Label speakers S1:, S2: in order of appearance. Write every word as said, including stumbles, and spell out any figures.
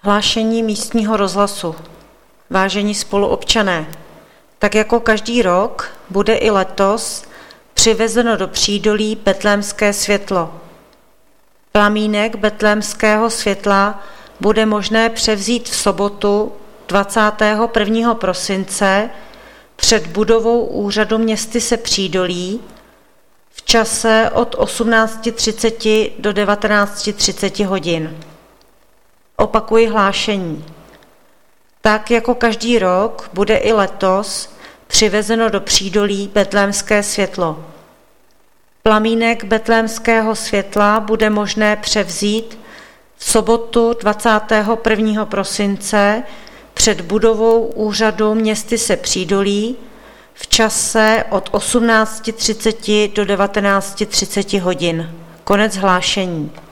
S1: Hlášení místního rozhlasu. Vážení spoluobčané, tak jako každý rok bude i letos přivezeno do Přídolí betlémské světlo. Plamínek betlémského světla bude možné převzít v sobotu dvacátého prvního prosince před budovou úřadu městyse Přídolí v čase od osmnáct třicet do devatenáct třicet hodin. Opakuji hlášení. Tak jako každý rok bude i letos přivezeno do Přídolí betlémské světlo. Plamínek betlémského světla bude možné převzít v sobotu dvacátého prvního prosince před budovou úřadu městyse Přídolí v čase od osmnáct třicet do devatenáct třicet hodin. Konec hlášení.